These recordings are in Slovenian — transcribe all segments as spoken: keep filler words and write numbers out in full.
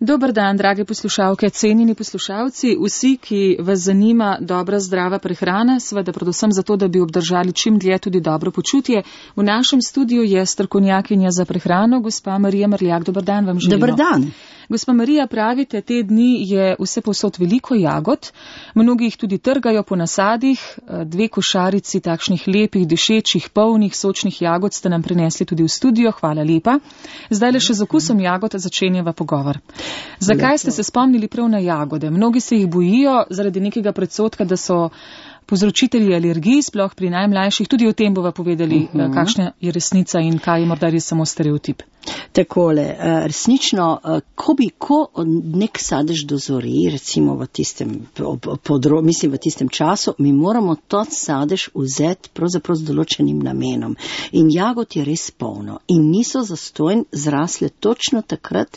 Dober dan, drage poslušalke, cenjeni poslušalci, vsi, ki vas zanima dobra zdrava prehrana, seveda predvsem zato, da bi obdržali čim dlje tudi dobro počutje. V našem studiu je strokovnjakinja za prehrano, gospa Marija Mrljak. Dober dan vam želimo. Dober dan. Gospa Marija, pravite, te dni je vse povsod veliko jagod, mnogi jih tudi trgajo po nasadih, dve košarici takšnih lepih, dišečih, polnih, sočnih jagod ste nam prinesli tudi v studio, hvala lepa. Zdaj le še z okusom jagod začenjava pogovor. Zakaj ste se spomnili prav na jagode? Mnogi se jih bojijo zaradi nekega predsotka, da so povzročitelji alergij, sploh pri najmlajših. Tudi o tem bova povedali, uh -huh. kakšna je resnica in kaj je morda res samo stereotip. Takole, resnično, ko bi, ko nek sadež dozori, recimo v tistem, podro, mislim v tistem času, mi moramo to sadež vzeti pravzaprav z določenim namenom. In jagod je res polno in niso zastonj zrasle točno takrat,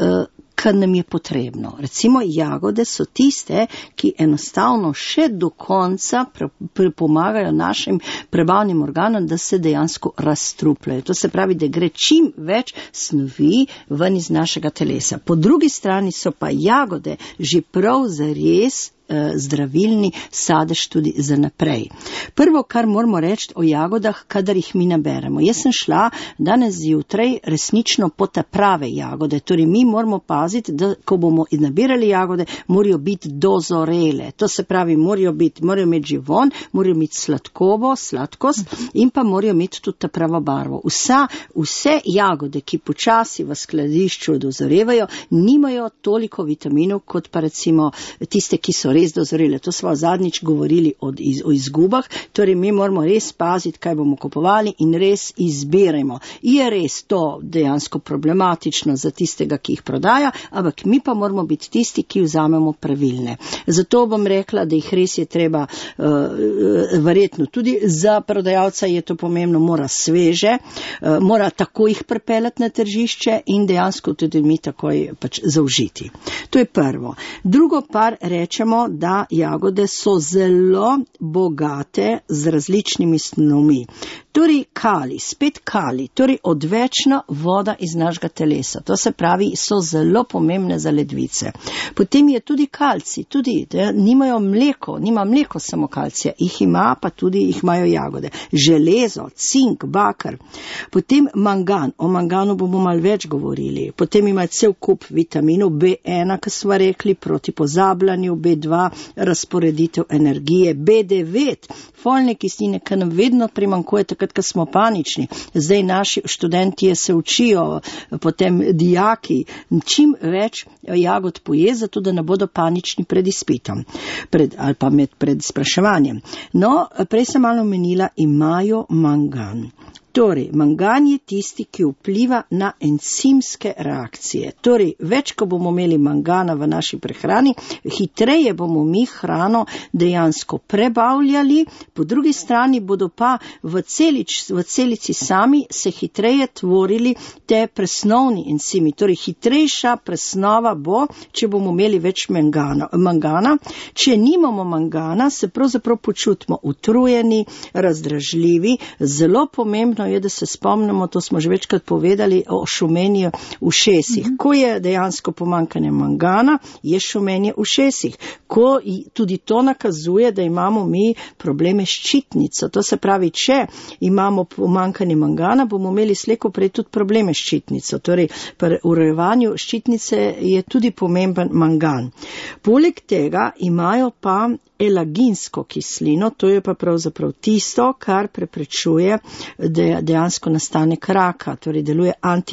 kar nam je potrebno. Recimo jagode so tiste, ki enostavno še do konca pomagajo našim prebavnim organom, da se dejansko razstrupljajo. To se pravi, da gre čim več snovi ven iz našega telesa. Po drugi strani so pa jagode že prav zares zdravilni sadež tudi za naprej. Prvo, kar moramo reči o jagodah, kadar jih mi naberemo. Jaz sem šla danes zjutraj resnično po te prave jagode. Torej, mi moramo paziti, da ko bomo nabirali jagode, morajo biti dozorele. To se pravi, morajo biti, morajo imeti živon, morajo imeti sladkobo, sladkost in pa morajo imeti tudi ta pravo barvo. Vsa, vse jagode, ki počasi v skladišču dozorevajo, nimajo toliko vitaminov, kot pa recimo tiste, ki so res dozorele. To smo zadnjič govorili o, iz, o izgubah, torej mi moramo res paziti, kaj bomo kupovali in res izbirajmo. Je res to dejansko problematično za tistega, ki jih prodaja, ampak mi pa moramo biti tisti, ki vzamemo pravilne. Zato bom rekla, da jih res je treba, uh, verjetno tudi za prodajalca je to pomembno, mora sveže, uh, mora tako jih pripeljati na tržišče in dejansko tudi mi takoj pač zaužiti. To je prvo. Drugo par rečemo, da jagode so zelo bogate z različnimi snovmi. Torej kali, spet kali, torej odvečna voda iz našega telesa. To se pravi, so zelo pomembne za ledvice. Potem je tudi kalcij, tudi da nimajo mleko, nima mleko samo kalcija, jih ima pa tudi, jih imajo jagode. Železo, cink, bakar. Potem mangan, o manganu bomo malo več govorili. Potem ima cel kup vitaminov, B ena, ki smo rekli, proti pozabljanju, B dva, razporeditev energije, B devet, folne kisline, ki nam vedno primanjkuje takrat, ko smo panični. Zdaj naši študentje se učijo, potem dijaki, čim več jagod poje, zato da ne bodo panični pred izpitom, pred, ali pa med, pred spraševanjem. No, prej sem malo menila, imajo mangan. Torej, mangan je tisti, ki vpliva na encimske reakcije. Torej, več, ko bomo imeli mangana v naši prehrani, hitreje bomo mi hrano dejansko prebavljali, po drugi strani bodo pa v, celič, v celici sami se hitreje tvorili te presnovni encimi. Torej, hitrejša presnova bo, če bomo imeli več mangana. mangana. Če nimamo mangana, se pravzaprav počutimo utrujeni, razdražljivi, zelo pomembno je, da se spomnimo, to smo že večkrat povedali, o šumenju v šesih. Mm-hmm. Ko je dejansko pomankanje mangana, je šumenje v šesih. Ko tudi to nakazuje, da imamo mi probleme s ščitnico. To se pravi, če imamo pomankanje mangana, bomo imeli slejko prej tudi probleme s ščitnico. Torej, pri urejevanju ščitnice je tudi pomemben mangan. Poleg tega imajo pa elaginsko kislino, to je pa pravzaprav tisto, kar preprečuje dejansko nastanek raka, torej deluje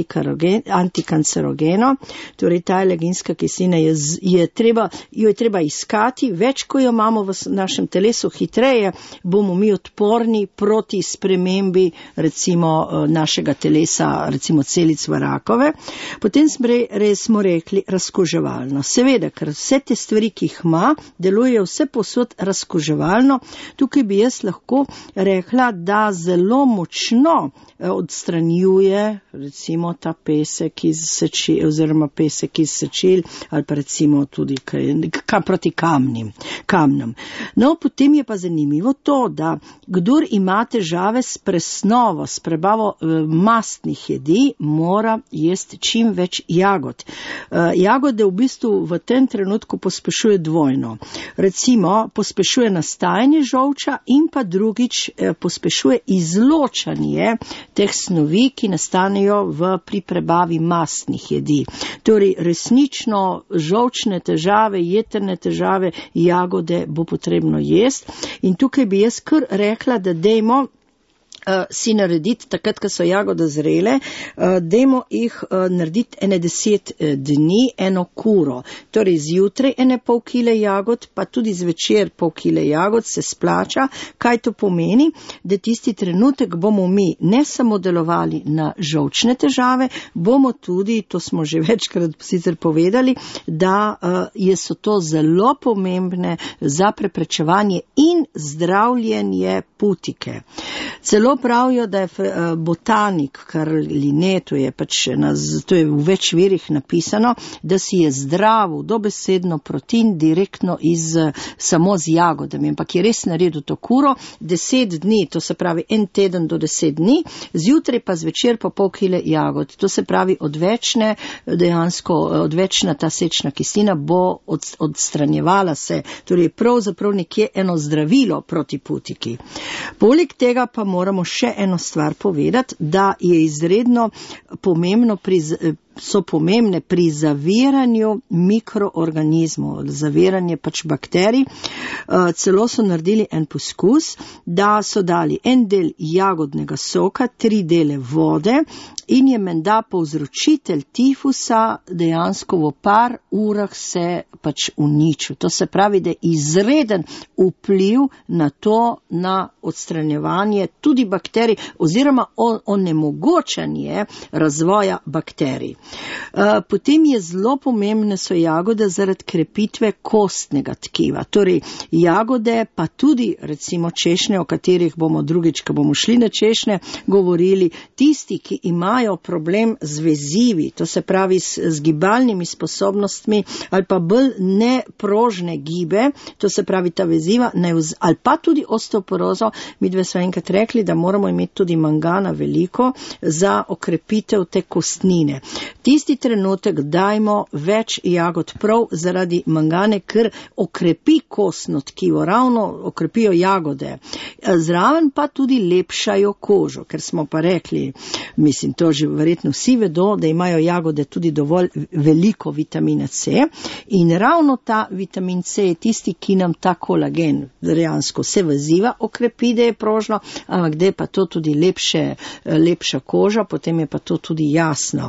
antikancerogeno, torej ta elaginska kislina je, je treba, jo je treba iskati, več ko jo imamo v našem telesu, hitreje bomo mi odporni proti spremembi recimo našega telesa, recimo celic v rakove. Potem smo, res smo rekli razkuževalno. Seveda, ker vse te stvari, ki jih ima, delujejo vse posod povsod razkoževalno. Tukaj bi jaz lahko rekla, da zelo močno odstranjuje recimo ta pesek iz sečil, oziroma pesek iz sečil, ali pa recimo tudi kaj proti kamnim, kamnom. No, potem je pa zanimivo to, da kdor ima težave s presnovo, s prebavo e, mastnih jedi, mora jesti čim več jagod. E, jagode v bistvu v tem trenutku pospešuje dvojno. Recimo, pospešuje nastajanje žolča in pa drugič e, pospešuje izločanje teh snovi, ki nastanejo v, pri prebavi mastnih jedi. Torej, resnično žolčne težave, jetrne težave, jagode bo potrebno jesti. In tukaj bi jaz kar rekla, da dejmo Uh, si narediti, takrat, ko so jagode zrele, uh, dejmo jih uh, narediti ene deset uh, dni, eno kuro. Torej, zjutraj ene pol kile jagod, pa tudi zvečer pol kile jagod se splača. Kaj to pomeni? Da tisti trenutek bomo mi ne samo delovali na žolčne težave, bomo tudi, to smo že večkrat sicer povedali, da uh, je so to zelo pomembne za preprečevanje in zdravljenje putike. Celo pravijo, da je botanik, kar Linné, to je pač na, to je v več virih napisano, da si je zdravil dobesedno protein direktno iz, samo z jagodami, ampak je res naredil to kuro, deset dni, to se pravi en teden do deset dni, zjutraj pa zvečer po pol kile jagod. To se pravi odvečne, dejansko odvečna ta sečna kislina bo od, odstranjevala se, torej pravzaprav nekje eno zdravilo proti putiki. Poleg tega pa moramo še eno stvar povedati, da je izredno pomembno pri, so pomembne pri zaviranju mikroorganizmov, zaviranje pač bakterij. Celo so naredili en poskus, da so dali en del jagodnega soka, tri dele vode in je menda povzročitelj tifusa dejansko v par urah se pač uničil. To se pravi, da je izreden vpliv na to, na odstranjevanje tudi bakterij oziroma onemogočanje razvoja bakterij. Potem je zelo pomembne so jagode zaradi krepitve kostnega tkiva. Torej, jagode pa tudi recimo češnje, o katerih bomo drugič, ko bomo šli na češnje, govorili, tisti, ki imajo problem z vezivi, to se pravi s, z gibalnimi sposobnostmi ali pa bolj neprožne gibe, to se pravi ta veziva, ne vz, ali pa tudi osteoporozo, mi dve smo enkrat rekli, da moramo imeti tudi mangana veliko za okrepitev te kostnine. Tisti trenutek dajmo več jagod prav zaradi mangane, ker okrepi kostno tkivo, ravno okrepijo jagode. Zraven pa tudi lepšajo kožo, ker smo pa rekli, mislim, to že verjetno vsi vedo, da imajo jagode tudi dovolj veliko vitamina C in ravno ta vitamin C je tisti, ki nam ta kolagen dejansko se veziva, okrepi, da je prožno, ampak da je pa to tudi lepše, lepša koža, potem je pa to tudi jasno.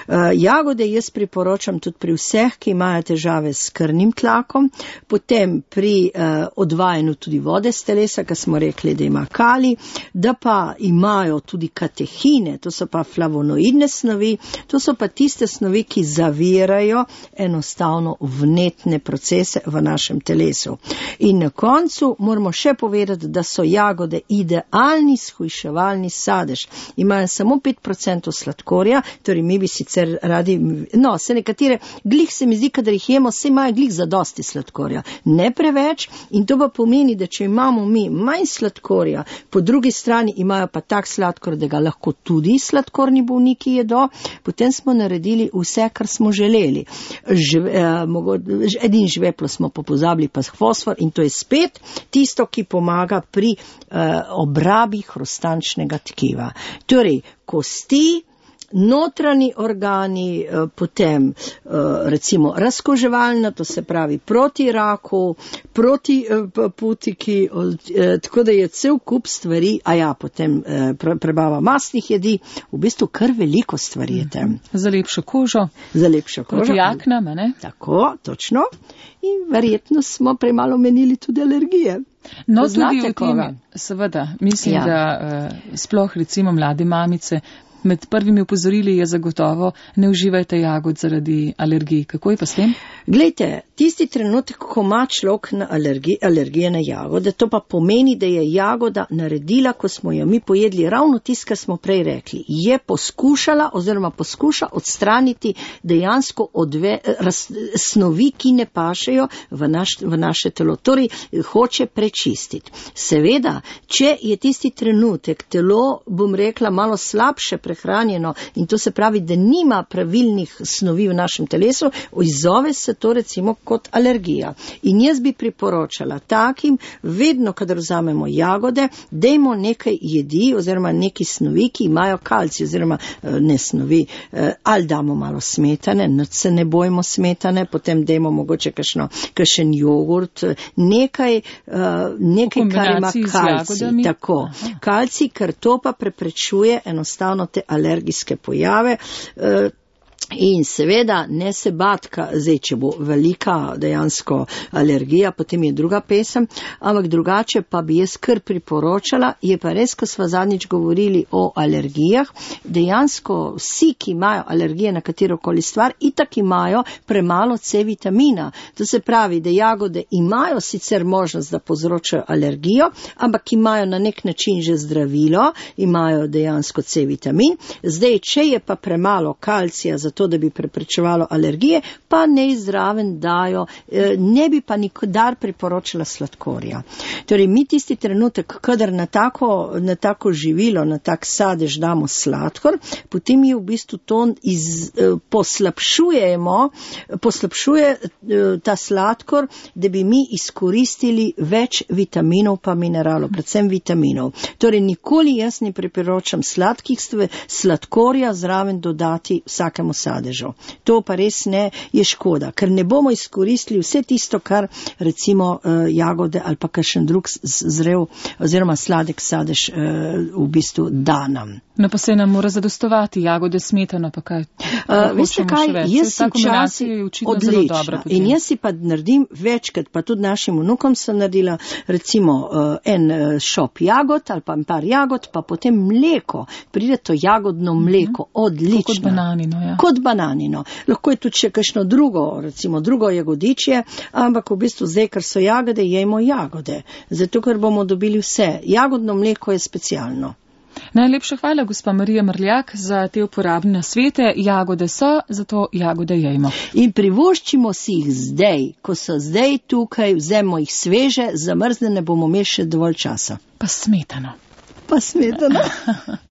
Jagode jaz priporočam tudi pri vseh, ki imajo težave s krvnim tlakom, potem pri uh, odvajanju tudi vode z telesa, ker smo rekli, da ima kalij, da pa imajo tudi katehine, to so pa flavonoidne snovi, to so pa tiste snovi, ki zavirajo enostavno vnetne procese v našem telesu. In na koncu moramo še povedati, da so jagode idealni shujševalni sadež. Imajo samo pet procentov sladkorja, torej mi bi sicer radi, no, se nekatere, glih se mi zdi, kadar jih jemo, se imajo glih zadosti sladkorja. Ne preveč in to pa pomeni, da če imamo mi manj sladkorja, po drugi strani imajo pa tak sladkor, da ga lahko tudi sladkorni bolniki jedo, potem smo naredili vse, kar smo želeli. Žve, eh, mogo, edin žveplo smo pa pozabili, pa fosfor in to je spet tisto, ki pomaga pri eh, obrabi hrustančnega tkiva. Torej, kosti, notranji organi, potem recimo razkoževalna, to se pravi proti raku, proti putiki, tako da je cel kup stvari, a ja, potem prebava mastnih jedi, v bistvu kar veliko stvari je tem. Za lepšo kožo. Za lepšo kožo. Proti aknam, ne? Tako, točno. In verjetno smo premalo menili tudi alergije. No, tudi v tem, seveda, mislim, ja. da uh, sploh recimo mlade mamice Med prvimi upozorili je zagotovo ne uživajte jagod zaradi alergij. Kako je pa s tem? Glejte, tisti trenutek, ko ima človek na alergi, alergije na jagode, to pa pomeni, da je jagoda naredila, ko smo jo mi pojedli, ravno tisto, kar smo prej rekli. Je poskušala oziroma poskuša odstraniti dejansko odve, raz, snovi, ki ne pašejo v, naš, v naše telo. Torej, hoče prečistiti. Seveda, če je tisti trenutek telo, bom rekla, malo slabše prehranjeno in to se pravi, da nima pravilnih snovi v našem telesu, izzove se to recimo kot alergija. In jaz bi priporočala takim, vedno, kadar vzamemo jagode, dejmo nekaj jedi oziroma neki snovi, ki imajo kalcij oziroma ne snovi, ali damo malo smetane, se ne bojmo smetane, potem dejmo mogoče kakšno, kakšen jogurt, nekaj, nekaj kar ima kalcij. Tako. Kalcij, ker to pa preprečuje enostavno te alergijske pojave. In seveda ne se batka, zdaj, če bo velika dejansko alergija, potem je druga pesem, ampak drugače pa bi jaz kar priporočala, je pa res, ko sva zadnjič govorili o alergijah, dejansko vsi, ki imajo alergije na katerokoli stvar, itak imajo premalo C vitamina. To se pravi, da jagode imajo sicer možnost, da povzročajo alergijo, ampak imajo na nek način že zdravilo, imajo dejansko C vitamin. Zdaj, če je pa premalo kalcija za to, da bi preprečevalo alergije, pa ne zraven dajo, ne bi pa nikdar priporočila sladkorja. Torej, mi tisti trenutek, kadar na tako, na tako živilo, na tak sadež damo sladkor, potem je v bistvu to iz, poslabšujemo, poslabšuje ta sladkor, da bi mi izkoristili več vitaminov pa mineralov, predvsem vitaminov. Torej, nikoli jaz ne priporočam sladkih stvari, sladkorja zraven dodati vsakemu sadežu. To pa res ne je škoda, ker ne bomo izkoristili vse tisto, kar recimo uh, jagode ali pa kakšen drug zrel oziroma sladek sadež uh, v bistvu da nam. No pa se nam mora zadostovati jagode, smetana pa kaj? Uh, veste kaj, jaz si včasih odlična in jaz si pa naredim večkrat, pa tudi našim vnukom sem naredila recimo uh, en šop jagod ali pa par jagod, pa potem mleko, pride to jagodno mleko, uh-huh. Odlično. Kot bananino, ja. Kot bananino. Lahko je tudi še kakšno drugo, recimo drugo jagodičje, ampak v bistvu zdaj, ker so jagode, jejmo jagode. Zato, ker bomo dobili vse. Jagodno mleko je specialno. Najlepša hvala, gospa Marija Mrljak, za te uporabne nasvete. Jagode so, zato jagode jejmo. In privoščimo si jih zdaj, ko so zdaj tukaj, vzemo jih sveže, zamrznene bomo imeli še dovolj časa. Pa smetano. Pa smetano.